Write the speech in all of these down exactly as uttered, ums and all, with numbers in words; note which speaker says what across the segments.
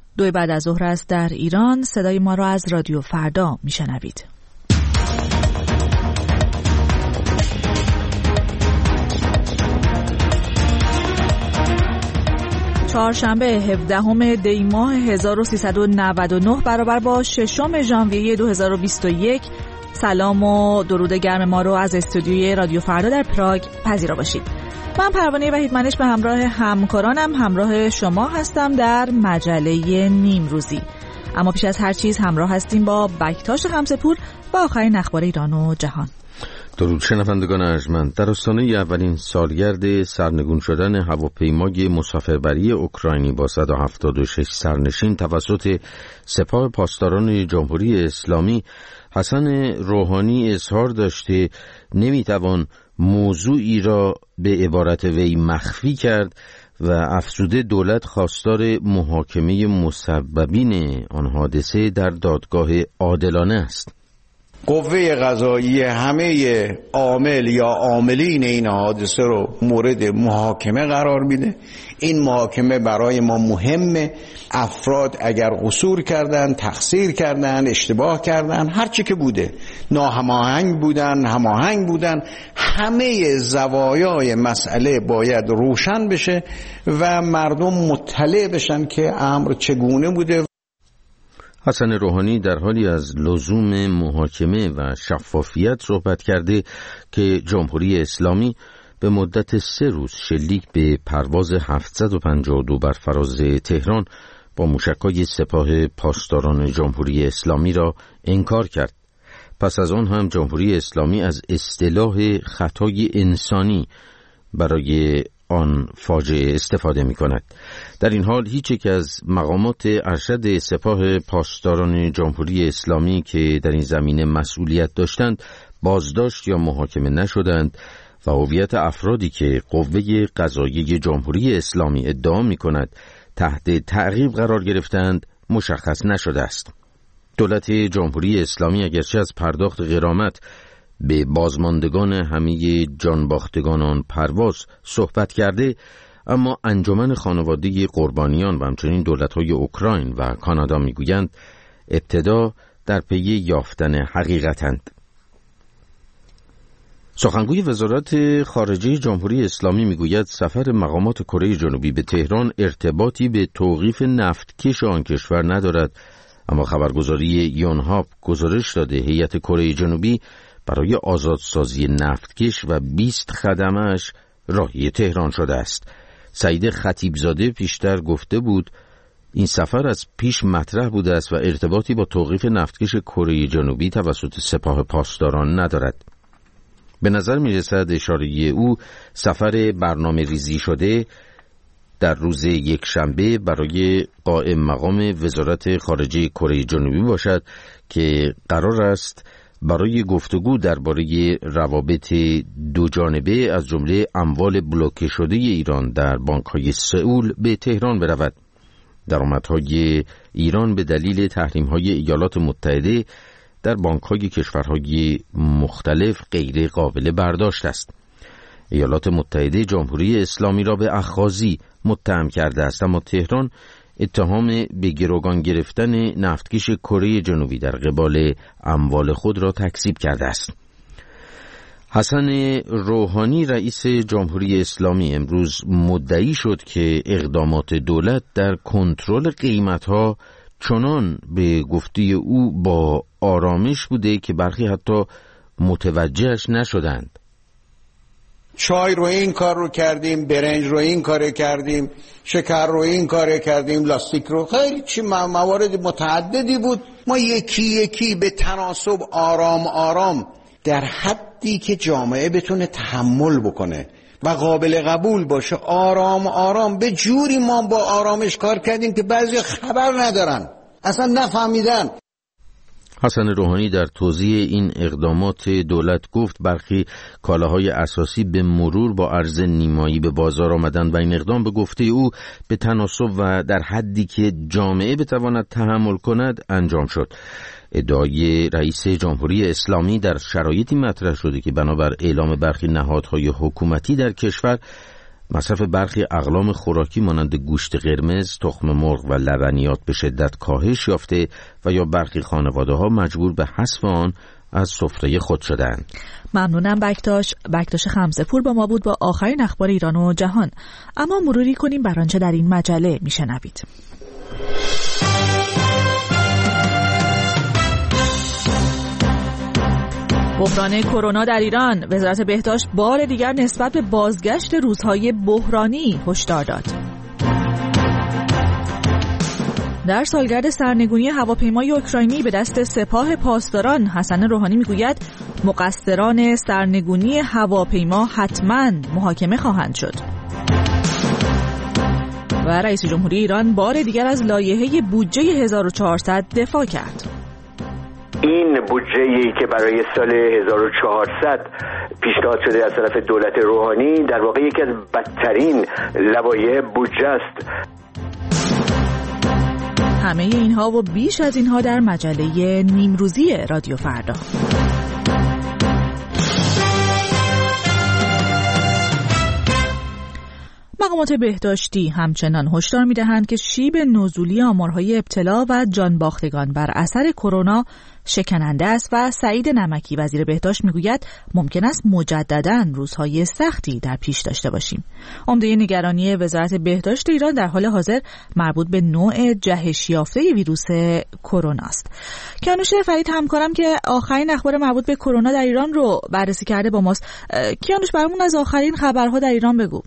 Speaker 1: دو بعد از ظهر است در ایران. صدای ما را از رادیو فردا میشنوید. چهارشنبه هفدهم دی ماه هزار و سیصد و نود و نه برابر با ششم ژانویه دو هزار و بیست و یک. سلام و درود گرم ما رو از استودیوی رادیو فردا در پراگ پذیرا باشید. من پروانه وحیدمنش به همراه همکارانم همراه شما هستم در مجله نیم روزی. اما پیش از هر چیز همراه هستیم با بکتاش خمسه‌پور و آخرین اخبار ایران و جهان.
Speaker 2: درود شنوندگان ارجمند. در آستانه اولین سالگرد سرنگون شدن هواپیمای مسافربری اوکراینی با صد و هفتاد و شش سرنشین توسط سپاه پاسداران جمهوری اسلامی، حسن روحانی اظهار داشته نمیتوان موضوعی را به عبارت وی مخفی کرد و افزوده دولت خواستار محاکمه مسببین آن حادثه در دادگاه عادلانه است.
Speaker 3: قوه قضاییه همه عامل یا عاملین این حادثه رو مورد محاکمه قرار میده. این محاکمه برای ما مهمه. افراد اگر قصور کردن، تقصیر کردن، اشتباه کردن، هر چی که بوده، ناهماهنگ بودن، هماهنگ بودن، همه زوایای مسئله باید روشن بشه و مردم مطلع بشن که امر چگونه بوده.
Speaker 2: حسن روحانی در حالی از لزوم محاکمه و شفافیت صحبت کرده که جمهوری اسلامی به مدت سه روز شلیک به پرواز هفتصد و پنجاه و دو بر فراز تهران با موشک‌های سپاه پاسداران جمهوری اسلامی را انکار کرد. پس از آن هم جمهوری اسلامی از اصطلاح خطای انسانی برای آن فاجعه استفاده می کند. در این حال هیچ یک از مقامات ارشد سپاه پاسداران جمهوری اسلامی که در این زمینه مسئولیت داشتند بازداشت یا محاکمه نشدند و هویت افرادی که قوه قضاییه جمهوری اسلامی ادعا می کند تحت تعقیب قرار گرفتند مشخص نشده است. دولت جمهوری اسلامی اگرچه از پرداخت غرامت به بازماندگان همه جانباختگان آن پرواز صحبت کرده، اما انجمن خانواده قربانیان و همچنین دولت‌های اوکراین و کانادا میگویند ابتدا در پی یافتن حقیقتند. سخنگوی وزارت خارجه جمهوری اسلامی میگوید سفر مقامات کره جنوبی به تهران ارتباطی به توقیف نفتکش آن کشور ندارد، اما خبرگزاری یونهاپ گزارش داده هیئت کره جنوبی برای آزادسازی نفتکش و بیست خدمه‌اش راهی تهران شده است. سعید خطیبزاده پیشتر گفته بود این سفر از پیش مطرح بوده است و ارتباطی با توقیف نفتکش کره جنوبی توسط سپاه پاسداران ندارد. به نظر می رسد اشاره او سفر برنامه ریزی شده در روز یک شنبه برای قائم مقام وزارت خارجه کره جنوبی باشد که قرار است برای گفتگو درباره روابط دو جانبه از جمله اموال بلوکه شده ایران در بانک‌های سئول به تهران برود. درآمدهای ایران به دلیل تحریم‌های ایالات متحده در بانک‌های کشورهای مختلف غیر قابل برداشت است. ایالات متحده جمهوری اسلامی را به اخاذی متهم کرده است، اما تهران اتهام به گروگان گرفتن نفتکش کره جنوبی در قبال اموال خود را تکذیب کرده است. حسن روحانی رئیس جمهوری اسلامی امروز مدعی شد که اقدامات دولت در کنترل قیمت‌ها چنان به گفته او با آرامش بوده که برخی حتی متوجهش نشدند.
Speaker 3: چای رو این کار رو کردیم، برنج رو این کار کردیم، شکر رو این کار کردیم، لاستیک رو، خیلی چی موارد متعددی بود. ما یکی یکی به تناسب آرام آرام در حدی که جامعه بتونه تحمل بکنه و قابل قبول باشه آرام آرام به جوری ما با آرامش کار کردیم که بعضی خبر ندارن، اصلا نفهمیدن.
Speaker 2: حسن روحانی در توضیح این اقدامات دولت گفت برخی کالاهای اساسی به مرور با عرض نیمایی به بازار آمدند و این اقدام به گفته او به تناسب و در حدی که جامعه بتواند تحمل کند انجام شد. ادعای رئیس جمهوری اسلامی در شرایطی مطرح شده که بنابر اعلام برخی نهادهای حکومتی در کشور مصرف برخی اقلام خوراکی مانند گوشت قرمز، تخم مرغ و لبنیات به شدت کاهش یافته و یا برخی خانواده‌ها مجبور به حذف آن از سفره خود شدند.
Speaker 1: ممنونم بکتاش. بکتاش خمسه‌پور با ما بود با آخرین اخبار ایران و جهان. اما مروری کنیم بر آنچه در این مجله میشنوید. بحران کرونا در ایران. وزارت بهداشت بار دیگر نسبت به بازگشت روزهای بحرانی هشدار داد. در سالگرد سرنگونی هواپیمای اوکراینی به دست سپاه پاسداران، حسن روحانی میگوید مقصران سرنگونی هواپیما حتما محاکمه خواهند شد. و رئیس جمهوری ایران بار دیگر از لایحه بودجه هزار و چهارصد دفاع کرد.
Speaker 4: این بودجه‌ای که برای سال هزار و چهارصد پیشنهاد شده از طرف دولت روحانی در واقع یکی از بدترین لوایح بودجه است.
Speaker 1: همه اینها و بیش از اینها در مجله نیمروزی رادیو فردا. مقامات بهداشتی همچنان هشدار می‌دهند که شیب نزولی آمارهای ابتلا و جانباختگان بر اثر کرونا شکننده است و سعید نمکی وزیر بهداشت میگوید ممکن است مجدداً روزهای سختی در پیش داشته باشیم. عمده نگرانی وزارت بهداشت ایران در حال حاضر مربوط به نوع جهش یافته ویروس کرونا است. کیانوش فرید همکارم که آخرین اخبار مربوط به کرونا در ایران رو بررسی کرده با ماست. کیانوش برامون از آخرین خبرها در ایران بگو.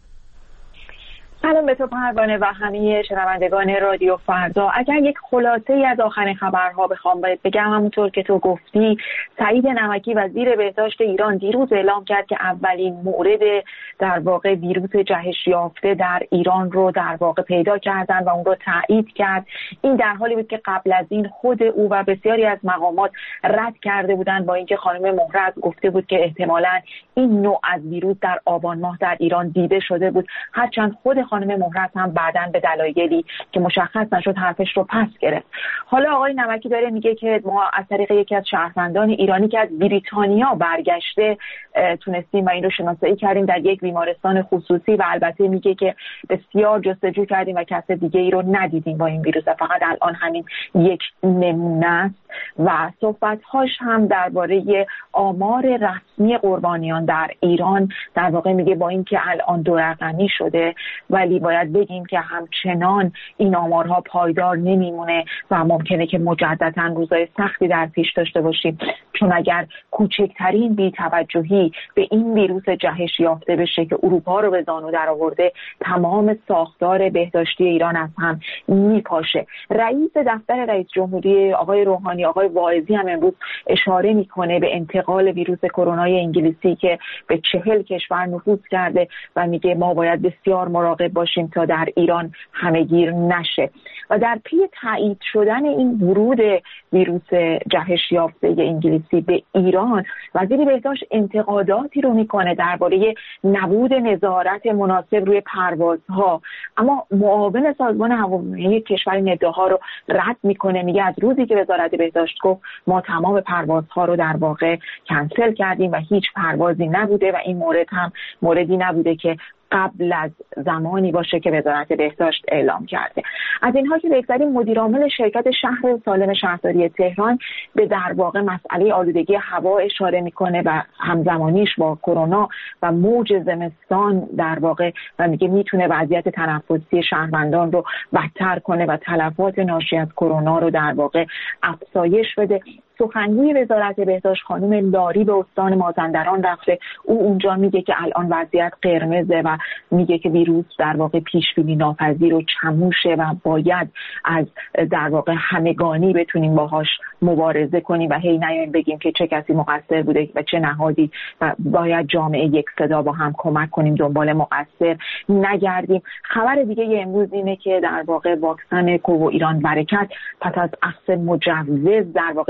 Speaker 5: سلام به تو پروانه و همه شنوندگان رادیو فردا. اگر یک خلاصه ای از آخرین خبرها بخوام بگم، همونطور که تو گفتی، سعید نمکی وزیر بهداشت ایران دیروز اعلام کرد که اولین مورد در واقع ویروس جهش یافته در ایران رو در واقع پیدا کردن و اون رو تایید کرد. این در حالی بود که قبل از این خود او و بسیاری از مقامات رد کرده بودند، با اینکه خانم مهره گفته بود که احتمالاً این نوع از ویروس در آبان ماه در ایران دیده شده بود، هرچند خود خانم مهره هم بعداً به دلایلی که مشخص نشد حرفش رو پس گرفت. حالا آقای نمکی داره میگه که ما از طریق یکی از شهروندان ایرانی که از بریتانیا برگشته تونستیم و این رو شناسایی کردیم در یک بیمارستان خصوصی و البته میگه که بسیار جستجو کردیم و کس دیگه ای رو ندیدیم با این ویروس، فقط الان همین یک نمونه است. و صحبت‌هاش هم درباره آمار رسمی قربانیان در ایران در واقع میگه با اینکه الان دو رقمی شده ولی باید بگیم که همچنان این آمارها پایدار نمیمونه و ممکنه که مجدداً روزهای سختی در پیش داشته باشیم، چون اگر کوچکترین بی‌توجهی به این ویروس جهش یافته بشه که اروپا رو به زانو در آورده، تمام ساختار بهداشتی ایران از هم میپاشه. رئیس دفتر رئیس جمهوری آقای روحانی، آقای واعظی، هم امروز اشاره میکنه به انتقال ویروس کرونای انگلیسی که به چهل کشور نفوذ کرده و میگه ما باید بسیار مراقب باشیم تا در ایران همه‌گیر نشه. و در پی تایید شدن این ورود ویروس جهش یافته انگلیسی به ایران، وزیر بهداشت انتقاداتی رو میکنه درباره نبود نظارت مناسب روی پروازها، اما معاون سازمان هواپیمایی کشور این ادعاها رو رد میکنه. میگه از روزی که وزارت بهداشت گفت ما تمام پروازها رو در واقع کنسل کردیم و هیچ پروازی نبوده و این مورد هم موردی نبوده که قبل از زمانی باشه که وزارت بهداشت اعلام کرده. از اینها که بگذاریم، مدیر عامل شرکت شهر سالم شهرداری تهران به در واقع مسئله آلودگی هوا اشاره میکنه و همزمانیش با کرونا و موج زمستان در واقع و میگه میتونه وضعیت تنفسی شهروندان رو بدتر کنه و تلفات ناشی از کرونا رو در واقع افزایش بده. سخنگوی وزارت بهداشت خانم لاری به استان مازندران رفته. او اونجا میگه که الان وضعیت قرمزه و میگه که ویروس در واقع پیش بینی ناپذیر و چموشه و باید از در واقع همگانی بتونیم باهاش مبارزه کنیم و هی نیایم بگیم که چه کسی مقصر بوده و چه نهادی، و باید جامعه یک صدا با هم کمک کنیم، دنبال مقصر نگردیم. خبر دیگه امروز اینه که در واقع واکسن کوو ایران برکت پس از اخذ مجوز در واقع به چهار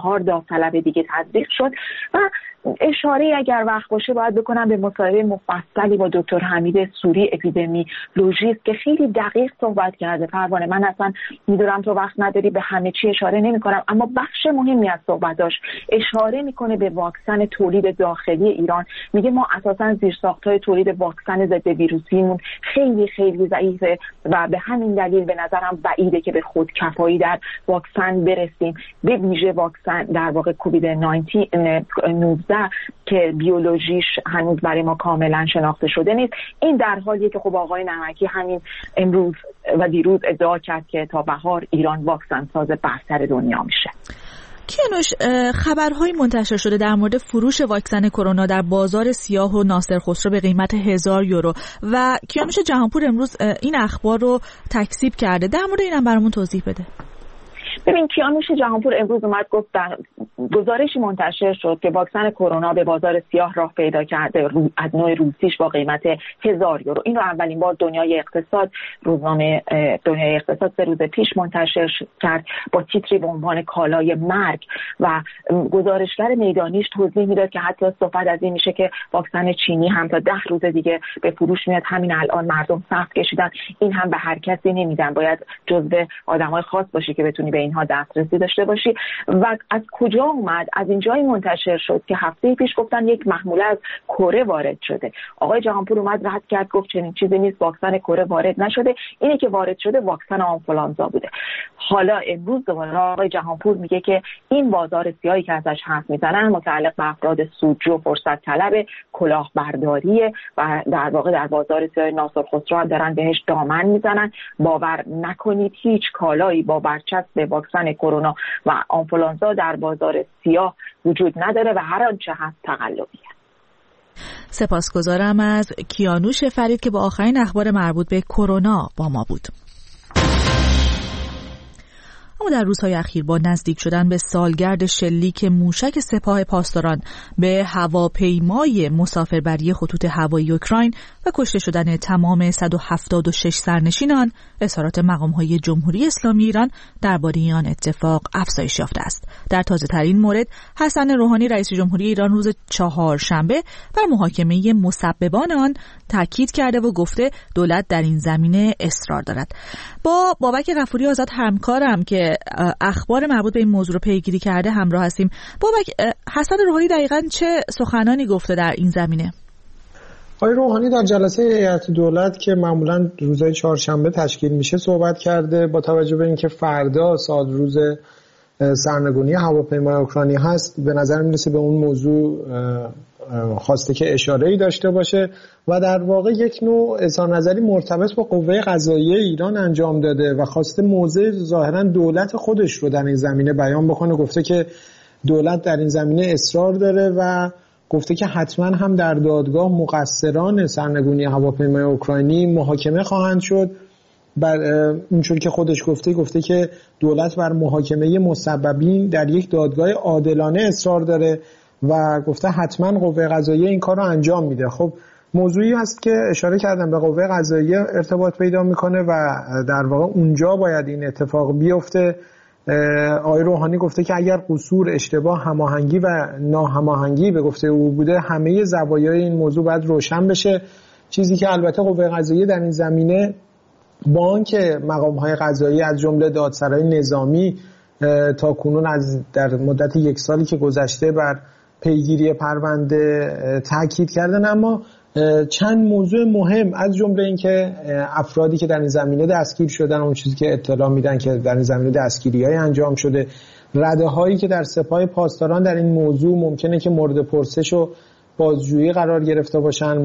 Speaker 5: چهار داوطلب دیگه تطبیق شد. و اشاره اگر وقت باشه باید بکنم به مصاحبه مفصلی با دکتر حمید سوری اپیدمیولوژیست که خیلی دقیق صحبت کرده. پروانه من اصلا میدونم تو وقت نداری به همه چی اشاره نمی‌کنم، اما بخش مهمی از صحبتاش اشاره میکنه به واکسن تولید داخلی ایران. میگه ما اساسا زیرساخت‌های تولید واکسن ضد ویروسیمون خیلی خیلی ضعیفه و به همین دلیل به نظرم بعیده که به خودکفایی در واکسن برسیم، به ویژه واکسن در واقع کووید نوزده که بیولوژیش هنوز برای ما کاملا شناخته شده نیست. این در حالیه که خب آقای نمکی همین امروز و دیروز ادعا کرد که تا بهار ایران واکسن ساز برتر دنیا میشه.
Speaker 1: کیانوش، خبرهای منتشر شده در مورد فروش واکسن کرونا در بازار سیاه و ناصر خسرو به قیمت هزار یورو و کیانوش جهانپور امروز این اخبار رو تکذیب کرده. در مورد اینم برامون توضیح بده.
Speaker 5: ببین، کیانوش جهانپور امروز اومد گفت در گزارشی منتشر شد که واکسن کرونا به بازار سیاه راه پیدا کرده از نوع روسیش با قیمت هزار یورو. این رو اولین بار دنیای اقتصاد، روزنامه دنیای اقتصاد سه روز پیش منتشر کرد با تیتری به عنوان کالای مرگ و گزارشگر میدانیش توضیح میداد که حتی صحبت از این میشه که واکسن چینی هم تا ده روز دیگه به فروش میاد. همین الان مردم صف کشیدن، این هم به هر کسی نمیدن، باید جزو آدمای خاص باشی که بتونی به اینها دسترسی داشته باشی. و از کجا اومد؟ از اینجای منتشر شد که هفته پیش گفتن یک محموله از کره وارد شده. آقای جهانپور اومد رد کرد، گفت چنین چیزی نیست، واکسن کره وارد نشده، اینی که وارد شده واکسن آنفولانزا بوده. حالا امروز دوباره آقای جهانپور میگه که این بازار سیاهی که ازش حرف میزنن متعلق به افراد سودجو، فرصت طلب، کلاهبرداریه و در واقع در بازار سیاه ناصر خسرو هم دارن بهش دامن میزنن. باور نکنید هیچ کالایی با برچسب واکسن کرونا و آنفولانزا در بازار سیاه وجود نداره و هر آنچه هست تقلبیه.
Speaker 1: سپاسگزارم از کیانوش فرید که با آخرین اخبار مربوط به کرونا با ما بود. اما در روزهای اخیر با نزدیک شدن به سالگرد شلیک موشک سپاه پاسداران به هواپیمای مسافربری خطوط هوایی اوکراین و کشته شدن تمام صد و هفتاد و شش سرنشین آن، اظهارات مقام‌های جمهوری اسلامی ایران درباره آن اتفاق افزایش یافته است. در تازه‌ترین مورد، حسن روحانی رئیس جمهوری ایران روز چهارشنبه بر محاکمه مسببان آن تاکید کرده و گفته دولت در این زمینه اصرار دارد. با بابک غفوری آزاد همکارم که اخبار مربوط به این موضوع رو پیگیری کرده همراه هستیم. بابک، حسن روحانی دقیقاً چه سخنانی گفته در این زمینه؟
Speaker 6: آقای روحانی در جلسه هیئت دولت که معمولاً روزهای چهارشنبه تشکیل میشه صحبت کرده. با توجه به اینکه فردا سال روز سرنگونی هواپیمای اوکراینی هست، به نظر میرسه به اون موضوع خواسته که اشاره‌ای داشته باشه و در واقع یک نوع اظهار نظری مرتبط با قوه قضاییه ایران انجام داده و خواسته موضع ظاهراً دولت خودش رو در این زمینه بیان بکنه. گفته که دولت در این زمینه اصرار داره و گفته که حتما هم در دادگاه مقصران سرنگونی هواپیمای اوکراینی محاکمه خواهند شد. بر اینجور که خودش گفته گفته که دولت بر محاکمه مسببین در یک دادگاه عادلانه اصرار داره و گفته حتما قوه قضاییه این کار رو انجام میده. خب موضوعی هست که اشاره کردم به قوه قضاییه ارتباط پیدا میکنه و در واقع اونجا باید این اتفاق بیفته. آقای روحانی گفته که اگر قصور، اشتباه، هماهنگی و ناهماهنگی به گفته او بوده، همه زوایای این موضوع باید روشن بشه. چیزی که البته قوه قضاییه در این زمینه با آنکه مقام‌های قضایی از جمله دادسرای نظامی تا کنون از در مدت یک سالی که گذشته بر پیگیری پرونده تاکید کردن، اما چند موضوع مهم از جمله اینکه افرادی که در این زمینه دستگیر شدن، اون چیزی که اطلاع میدن که در این زمینه دستگیری‌های انجام شده، رده‌هایی که در سپاه پاسداران در این موضوع ممکنه که مورد پرسش و بازجویی قرار گرفته باشن،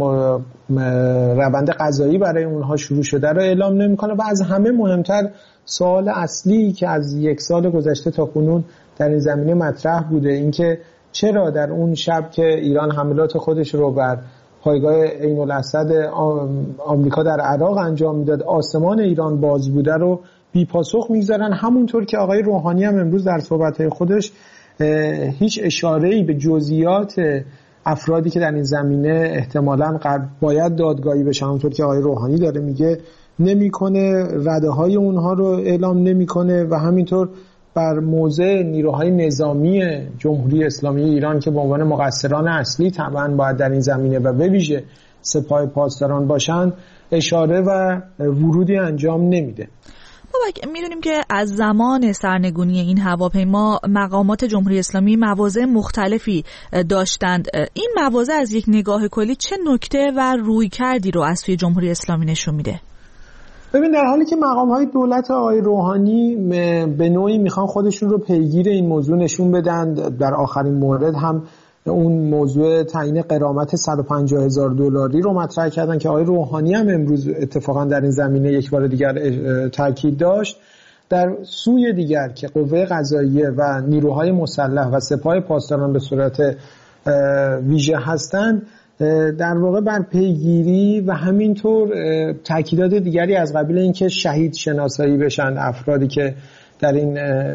Speaker 6: روند قضایی برای اونها شروع شده رو اعلام نمی‌کنه و از همه مهمتر سوال اصلی که از یک سال گذشته تا کنون در این زمینه مطرح بوده، اینکه چرا در اون شب که ایران حملات خودش رو بر پایگاه عین الاسد آمریکا در عراق انجام میداد، آسمان ایران باز بوده رو بی پاسخ میگذارن. همونطور که آقای روحانی هم امروز در صحبت‌های خودش هیچ اشاره‌ای به جزئیات افرادی که در این زمینه احتمالاً باید دادگاهی بشن، همونطور که آقای روحانی داره میگه، نمیکنه، رده‌های اونها رو اعلام نمیکنه و همینطور بر موضع نیروهای نظامی جمهوری اسلامی ایران که به عنوان مقصران اصلی طبعا باید در این زمینه و به ویژه سپاه پاسداران باشند اشاره و ورودی انجام نمیده.
Speaker 1: میدونیم که از زمان سرنگونی این هواپیما مقامات جمهوری اسلامی مواضع مختلفی داشتند. این مواضع از یک نگاه کلی چه نکته و رویکردی رو از سوی جمهوری اسلامی نشون میده؟
Speaker 6: ببین، در حالی که مقام‌های دولت آقای روحانی به نوعی میخوان خودشون رو پیگیر این موضوع نشون بدن، در آخرین مورد هم اون موضوع تعیین غرامت صد و پنجاه هزار دلاری رو مطرح کردن که آقای روحانی هم امروز اتفاقا در این زمینه یک بار دیگر تاکید داشت. در سوی دیگر که قوه قضاییه و نیروهای مسلح و سپاه پاسداران به صورت ویژه هستند، در واقع بر پیگیری و همینطور تاکیدات دیگری از قبیل اینکه شهید شناسایی بشن افرادی که در این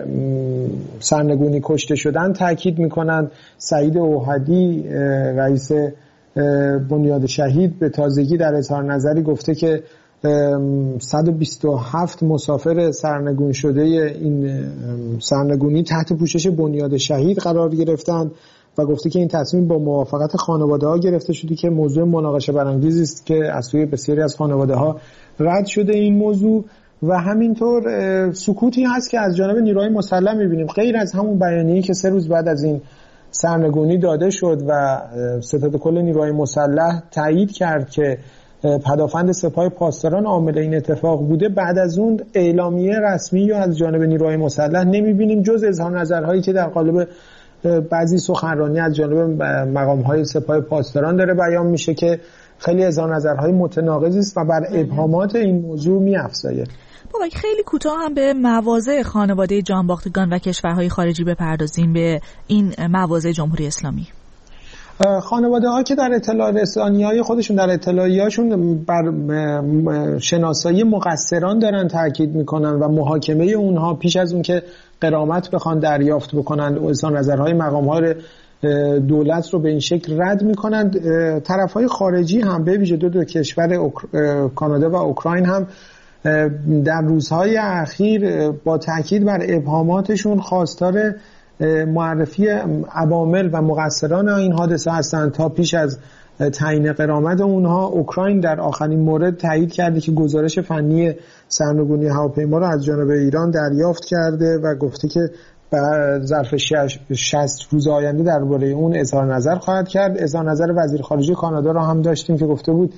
Speaker 6: سرنگونی کشته شدن تاکید میکنند. سعید اوحدی رئیس بنیاد شهید به تازگی در اظهار نظری گفته که صد و بیست و هفت مسافر سرنگون شده این سرنگونی تحت پوشش بنیاد شهید قرار گرفتند و گفته که این تصمیم با موافقت خانواده ها گرفته شده که موضوع مناقشه برانگیزی است که از سوی بسیاری از خانواده ها رد شده این موضوع. و همینطور سکوتی هست که از جانب نیروهای مسلح می‌بینیم، غیر از همون بیانیه‌ای که سه روز بعد از این سرنگونی داده شد و ستاد کل نیروهای مسلح تایید کرد که پدافند سپاه پاسداران عامل این اتفاق بوده. بعد از اون اعلامیه رسمی یا از جانب نیروهای مسلح نمی‌بینیم جز اظهار نظرهایی که در قالب بعضی سخنرانی از جانب مقام‌های سپاه پاسداران داره بیان میشه که خیلی اظهار نظرهای متناقضی است و بر ابهامات این موضوع می‌افزاید.
Speaker 1: بابا خیلی کوتاه هم به مواضع خانواده جانباختگان و کشورهای خارجی بپردازیم، به این مواضع جمهوری اسلامی.
Speaker 6: خانواده ها که در اطلاع رسانی‌های خودشون در اطلاعیه‌هاشون بر شناسایی مقصران دارن تاکید میکنن و محاکمه اونها پیش از اون که غرامت بخوان دریافت بکنن و اظهار نظرهای مقام‌های دولت رو به این شکل رد میکنند. طرف‌های خارجی هم به ویژه دو, دو کشور کانادا و اوکراین هم در روزهای اخیر با تاکید بر ابهاماتشون خواستار معرفی عوامل و مقصران این حادثه هستند تا پیش از تعیین غرامت اونها. اوکراین در آخرین مورد تایید کرده که گزارش فنی سرنگونی هواپیما را از جانب ایران دریافت کرده و گفته که در ظرف شصت روز آینده درباره اون اظهار نظر خواهد کرد. اظهار نظر وزیر خارجه کانادا را هم داشتیم که گفته بود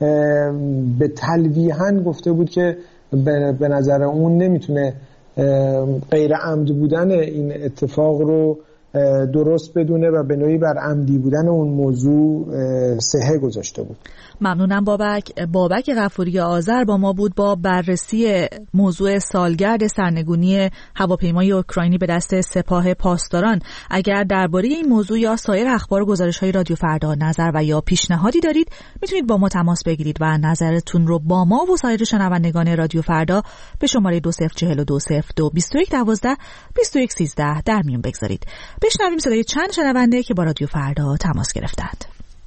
Speaker 6: به تلویحاً گفته بود که به نظر اون نمیتونه غیر عمد بودن این اتفاق رو درست بدونه و به نوعی بر عمدی بودن اون موضوع صحه گذاشته بود.
Speaker 1: ممنونم بابک. بابک غفوری آذر با ما بود با بررسی موضوع سالگرد سرنگونی هواپیمای اوکراینی به دست سپاه پاسداران. اگر درباره این موضوع یا سایر اخبار و گزارش‌های رادیو فردا نظر و یا پیشنهادی دارید میتونید با ما تماس بگیرید و نظرتون رو با ما و سایر شنوندگان رادیو فردا به شماره دو صفر چهل و دو صفر دو بیست و یک دوازده بیست و یک سیزده در میون بگذارید. بشنویم صدای چند شنونده که با رادیو فردا تماس گرفتند.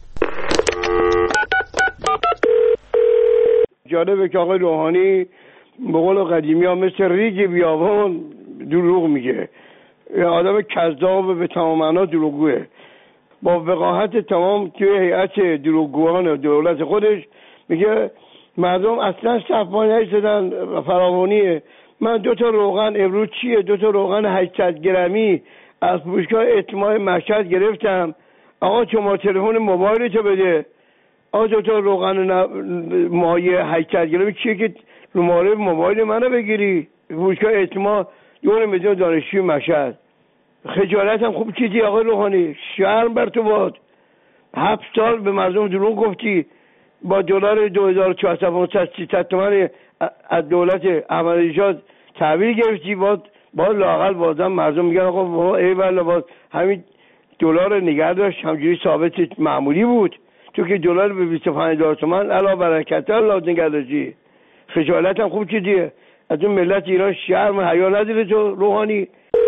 Speaker 7: جالبه که آقای روحانی به قول قدیمی ها مثل ریگ بیابان دروغ میگه. آدم کذاب به تمام معنا دروغگوه. با وقاحت تمام توی هیئت دروغگویان دولت خودش میگه مردم اصلا صفا نیستدن فراوانیه. من دو تا روغن امروز چیه دو تا روغن هشتصد گرمی از فروشگاه اجتماعی مشهد گرفتم. آقا شما تلفن موبایلتو بده. آقا دو تا روغن مایع هشتصد گرمی چیه که نمره موبایل منو بگیری؟ فروشگاه اجتماع دور میدون دانشجوی مشهد. خجالت هم خوب چیزی آقای روحانی، شرم بر تو باد. هفت سال به مردم دروغ گفتی، با دلار دو هزار و چهارصد و سیصد تومان از دولت احمدی نژاد تحویل گرفتی. باز باز لااقل بازم مردم میگن آقا ای والله باز همین دلار نگه داشت همجوری ثابت معمولی بود. تو که دلار به بیست و پنج هزار تومان علاوه برکت الله نگه داشتی. خجالت هم خوب چیزیه. از اون ملت ایران شرم و حیا نداره تو روحانی.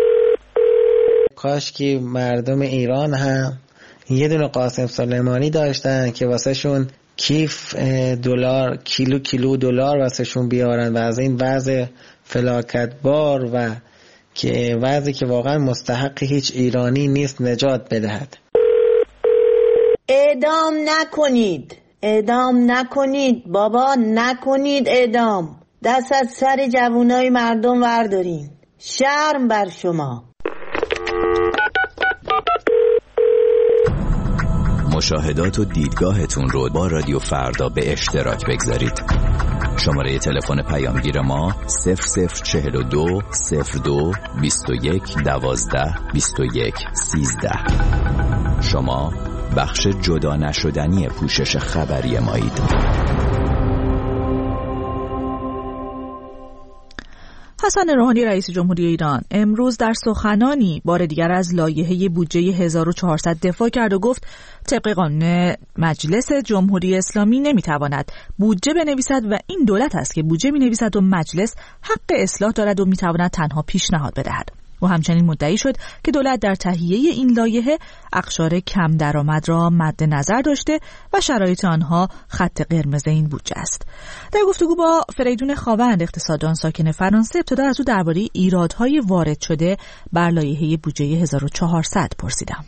Speaker 8: کاش که مردم ایران هم یه دونه قاسم سلیمانی داشتن که واسه شون کیف دلار کیلو کیلو دلار واسه شون بیارن و از این وضع فلاکت بار و که وضعی که واقعا مستحق هیچ ایرانی نیست نجات بدهد.
Speaker 9: اعدام نکنید، اعدام نکنید بابا، نکنید اعدام. دست از سر جوانای مردم وردارین، شرم بر شما.
Speaker 10: مشاهدات و دیدگاهتون رو با رادیو فردا به اشتراک بگذارید. شماره تلفن پیامگیر ما صفر صفر چهل و دو صفر دو بیست و یک دوازده بیست و یک سیزده. شما بخش جدا نشدنی پوشش خبری مایید.
Speaker 1: حسن روحانی رئیس جمهوری ایران امروز در سخنانی بار دیگر از لایحه بودجه هزار و چهارصد دفاع کرد و گفت طبق قانون مجلس جمهوری اسلامی نمیتواند بودجه بنویسد و این دولت است که بودجه مینویسد و مجلس حق اصلاح دارد و میتواند تنها پیشنهاد بدهد. و همچنین مدعی شد که دولت در تهیه این لایحه اقشار کم درآمد را مد نظر داشته و شرایط آنها خط قرمز این بودجه است. در گفتگو با فریدون خاوند اقتصاددان ساکن فرانسه ابتدا از او درباره ایرادهای وارد شده بر لایحه بودجه هزار و چهارصد پرسیدم.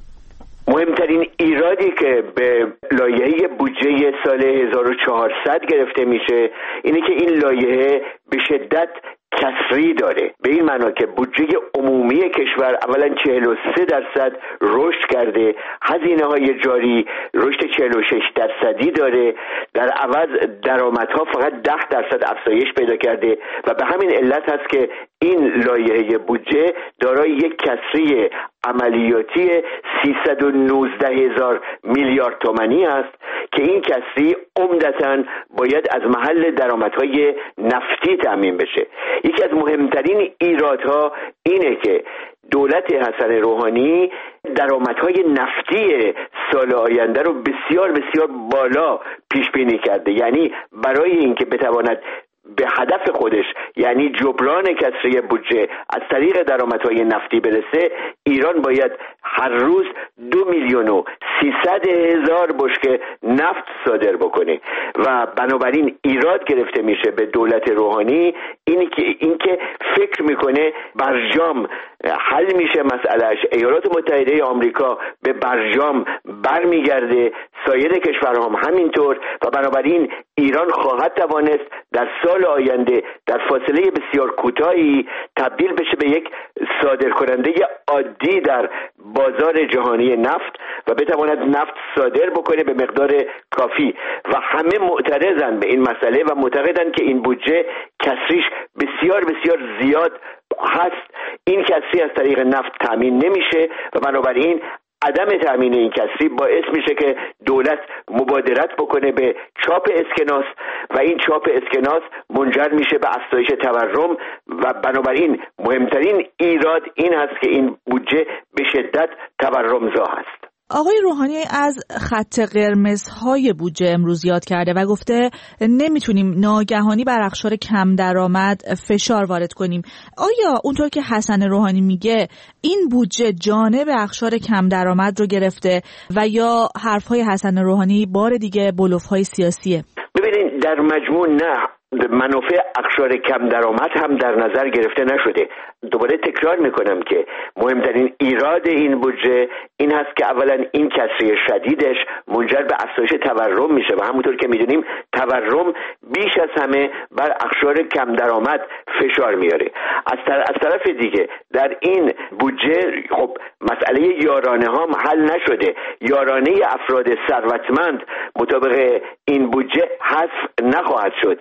Speaker 4: مهمترین ایرادی که به لایحه بودجه سال هزار و چهارصد گرفته میشه اینه که این لایحه به شدت کسری داره، به این معنا که بودجه عمومی کشور اولا چهل و سه درصد رشد کرده، هزینه های جاری رشد چهل و شش درصدی داره، در عوض درآمدها فقط ده درصد افزایش پیدا کرده و به همین علت هست که این لایحه بودجه دارای یک کسری عملیاتی سیصد و نوزده هزار میلیارد تومانی است که این کسری عمدتاً باید از محل درآمدهای نفتی تامین بشه. یکی از مهمترین ایرادها اینه که دولت حسن روحانی درآمدهای نفتی سال آینده رو بسیار بسیار بالا پیش بینی کرده، یعنی برای اینکه بتواند به هدف خودش یعنی جبران کسری بودجه از طریق درآمدهای نفتی برسه، ایران باید هر روز دو میلیون و سیصد هزار بشکه نفت صادر بکنه و بنابراین ایراد گرفته میشه به دولت روحانی اینی که اینکه فکر میکنه برجام حل میشه مسئلهش، ایالات متحده آمریکا به برجام برمیگرده، سایر کشورها هم همینطور و بنابراین ایران خواهد توانست در سال آینده در فاصله بسیار کوتاهی تبدیل بشه به یک صادرکننده عادی در بازار جهانی نفت و بتواند نفت صادر بکنه به مقدار کافی و همه معترضن به این مسئله و معتقدن که این بودجه کسریش بسیار بسیار زیاد هست. این کسری از طریق نفت تامین نمیشه و بنابراین عدم تامین این کسری باعث میشه که دولت مبادرت بکنه به چاپ اسکناس و این چاپ اسکناس منجر میشه به افزایش تورم و بنابراین مهمترین ایراد این هست که این بودجه به شدت تورمزا هست.
Speaker 1: آقای روحانی از خط قرمزهای بودجه امروز یاد کرده و گفته نمیتونیم ناگهانی بر اقشار کم درآمد فشار وارد کنیم. آیا اونطور که حسن روحانی میگه این بودجه جانب اقشار کم درآمد رو گرفته و یا حرفهای حسن روحانی بار دیگه بلوف‌های سیاسیه؟
Speaker 4: ببینید در مجموع نه، منافع اقشار کم درآمد هم در نظر گرفته نشده. دوباره تکرار میکنم که مهمترین ایراد این بودجه این هست که اولا این کسری شدیدش منجر به افزایش تورم میشه و همونطور که میدونیم تورم بیش از همه بر اقشار کم درآمد فشار میاره. از, طر... از طرف دیگه در این بودجه خب مسئله یارانه ها حل نشده. یارانه افراد ثروتمند مطابق این بودجه حذف نخواهد شد.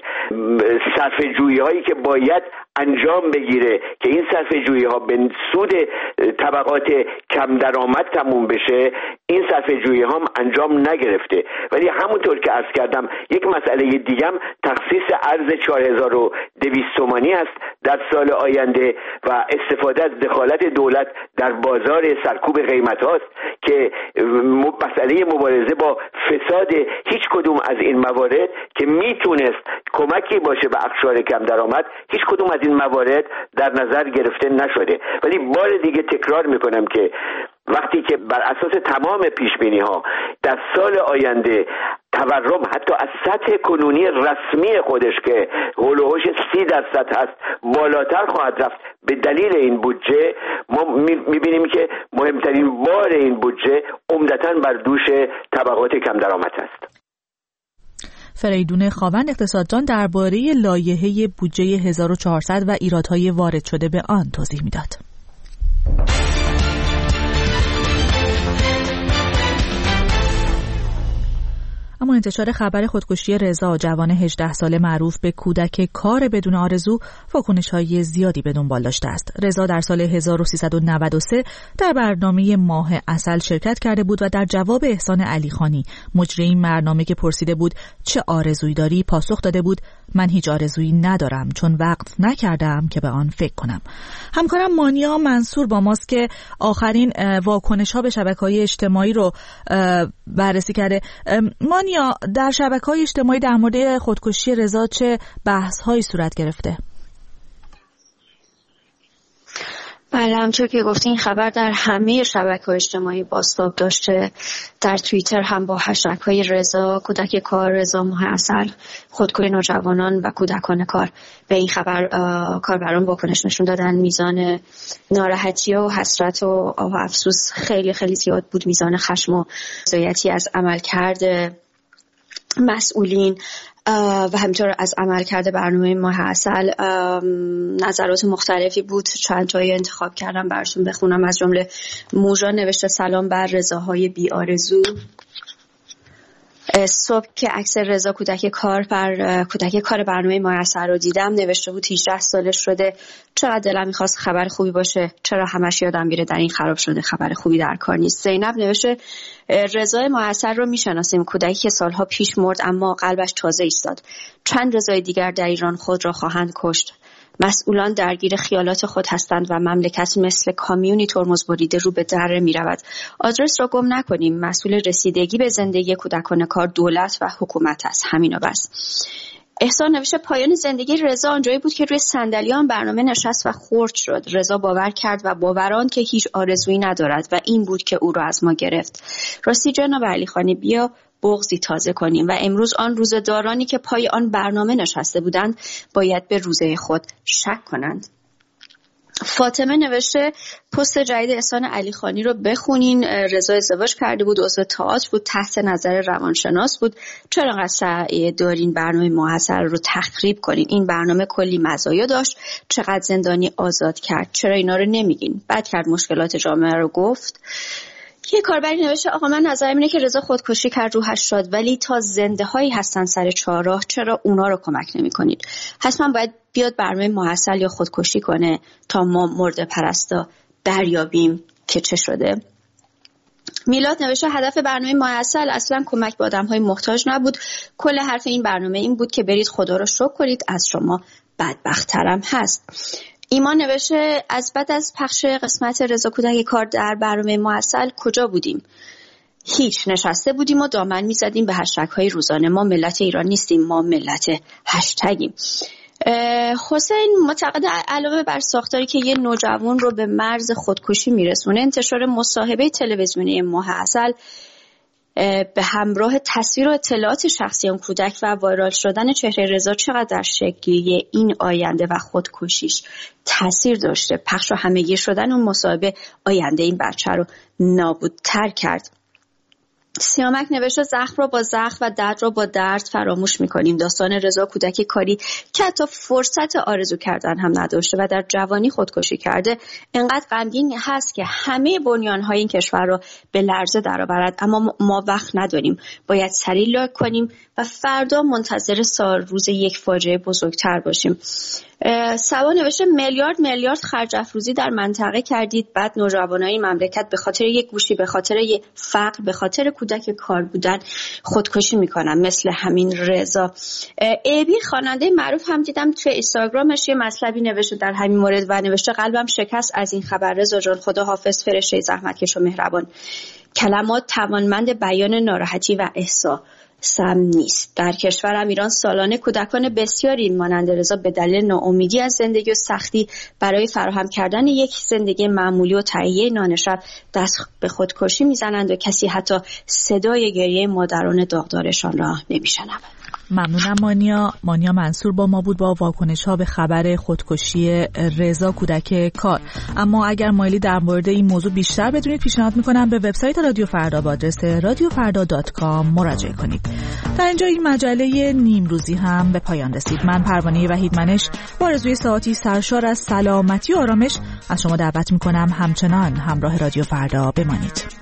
Speaker 4: صرفه جویی هایی که باید انجام بگیره که این صرفه جویی ها به سود طبقات کم درآمد تموم بشه، این صرفه جویی ها هم انجام نگرفته. ولی همونطور که عرض کردم یک مسئله دیگه هم تخصیص ارز چهار هزار و دویست تومانی است در سال آینده و استفاده از دخالت دولت در بازار سرکوب قیمت هاست که مسئله مبارزه با فساد هیچ کدوم از این موارد که میتونست کمکی باشه به اقشار کم درآمد، هیچ کدوم از این موارد در نظر گرفته نشده. ولی بار دیگه تکرار میکنم که وقتی که بر اساس تمام پیشبینی ها در سال آینده تورم حتی از سطح کنونی رسمی خودش که هول و هوش سی درصد هست بالاتر خواهد رفت، به دلیل این بودجه ما میبینیم که مهمترین بار این بودجه عمدتاً بر دوش طبقات کم درآمد است.
Speaker 1: فریدون خاوند اقتصاددان درباره لایحه بودجه هزار و چهارصد و ایرادهای وارد شده به آن توضیح میداد. اما انتشار خبر خودکشی رضا، جوان هجده ساله معروف به کودک کار بدون آرزو، واکنش‌های زیادی به دنبال داشته است. رضا در سال هزار و سیصد و نود و سه در برنامه ماه عسل شرکت کرده بود و در جواب احسان علیخانی، مجری این برنامه که پرسیده بود چه آرزویی داری، پاسخ داده بود من هیچ آرزویی ندارم چون وقت نکردم که به آن فکر کنم. همکارم مانیا منصور با ماست که آخرین واکنش‌ها به شبکه‌های اجتماعی رو بررسی کرده. مانیا، در شبکه‌های اجتماعی در مورد خودکشی رضا چه بحث‌هایی صورت گرفته؟
Speaker 11: بله، همونطور که گفتین خبر در همه شبکه‌های اجتماعی بازتاب داشته. در توییتر هم با هشتگ‌های رضا کودک کار، رضا ماه عسل، خودکشی نوجوانان و کودکان کار به این خبر کاربران واکنش نشون دادن. میزان ناراحتی و حسرت و آه و افسوس خیلی خیلی زیاد بود. میزان خشم و رضایتی از عملکرد مسئولین و همینطور از عملکرد برنامه ماه عسل نظرات مختلفی بود. چند تایی انتخاب کردم براتون بخونم. از جمله موژا نوشته سلام بر رضاهای بی آرزو. صبح که عکس رضا کودک کار بر کودک کار برنامه ماه عسل رو دیدم، نوشته بود هجده سالش شده، چقدر دلم میخواست خبر خوبی باشه، چرا همش یادم میره در این خراب شده خبر خوبی در کار نیست. زینب نوشته رضا ماه عسل رو میشناسیم، کودکی که سالها پیش مرد اما قلبش تازه ایستاد. چند رضای دیگر در ایران خود را خواهند کشت. مسئولان درگیر خیالات خود هستند و مملکت مثل کامیونی ترمز بریده رو به دره می رود. آدرس را گم نکنیم. مسئول رسیدگی به زندگی کودکان کار دولت و حکومت است. همین و بس. احسان نوشته پایان زندگی رضا آنجایی بود که روی صندلی آن برنامه نشست و خرد شد. رضا باور کرد و باوران که هیچ آرزویی ندارد و این بود که او را از ما گرفت. راستی جناب علیخانی، بیا بغضی تازه کنیم و امروز آن روزه‌دارانی که پای آن برنامه نشسته بودند باید به روزه خود شک کنند. فاطمه نوشته پست جدید احسان علیخانی رو بخونین. رضا ازدواج کرده بود، عضو تئاتر بود، تحت نظر روانشناس بود. چرا انقدر سعی دارین برنامه ماه عسل رو تخریب کنین؟ این برنامه کلی مزایا داشت، چقدر زندانی آزاد کرد، چرا اینا رو نمیگین؟ بعد کرد مشکلات جامعه رو گفت. یه کاربری نوشته آقا من نظرم اینه که رضا خودکشی کرد، روحش شاد، ولی تا زنده هایی هستن سر چهارراه، چرا اونا رو کمک نمی کنید؟ حتما باید بیاد برنامه ماه عسل یا خودکشی کنه تا ما مرده پرستا دریابیم که چه شده. میلاد نوشته هدف برنامه ماه عسل اصلا کمک به آدم های محتاج نبود. کل حرف این برنامه این بود که برید خدا رو شکر کنید، از شما بدبخت‌ترم هست. ایمان نوشته از بعد از پخش قسمت رضا کودک کار در برنامه ماه عسل کجا بودیم؟ هیچ، نشسته بودیم و دامن میزدیم به هشتگ های روزانه. ما ملت ایران نیستیم، ما ملت هشتگیم. حسین معتقد علاوه بر ساختاری که یه نوجوان رو به مرز خودکشی میرسونه، انتشار مصاحبه تلویزیونی ماه عسل به همراه تصویر و اطلاعات شخصی اون کودک و وایرال شدن چهره رضا چقدر در شکلی این آینده و خودکشیش تاثیر داشته. پخش و همگیر شدن اون مصاحبه آینده این بچه رو نابودتر کرد. سیامک نوشته زخم را با زخم و درد را با درد فراموش می‌کنیم. داستان رضا کودک کاری که حتی فرصت آرزو کردن هم نداشته و در جوانی خودکشی کرده انقدر غمگین هست که همه بنیان‌های این کشور را به لرزه درآورد. اما ما وقت نداریم، باید سریع لاک کنیم و فردا منتظر سال روز یک فاجعه بزرگتر باشیم. سوا نوشته میلیارد میلیارد خرج افروزی در منطقه کردید، بعد نوجوانای مملکت به خاطر یک گوشی، به خاطر یک فقر، به خاطر کودک کار بودن خودکشی میکنن، مثل همین رضا. ایبی خواننده معروف هم دیدم توی اینستاگرامش یه مطلبی نوشته در همین مورد و نوشته قلبم شکست از این خبر رضا جان، خدا حافظ فرشته زحمتکش و مهربان. کلمات توانمند بیان ناراحتی و احساس سم نیست. در کشورم ایران سالانه کودکان بسیاری مانند رضا به دلیل ناامیدی از زندگی و سختی برای فراهم کردن یک زندگی معمولی و تهیه نان شب دست به خودکشی میزنند و کسی حتی صدای گریه مادران داغدارشان را نمیشنود.
Speaker 1: ممنونم مانیا. مانیا منصور با ما بود با واکنش ها به خبر خودکشی رضا کودک کار. اما اگر مایلی در مورد این موضوع بیشتر بدونید پیشنهاد میکنم به وبسایت رادیو فردا با آدرس رادیو فردا دات کام مراجعه کنید. در اینجا این مجله نیم روزی هم به پایان رسید. من پروانه وحید منش با آرزوی ساعتی سرشار از سلامتی و آرامش از شما دعوت میکنم همچنان همراه رادیو فردا بمانید.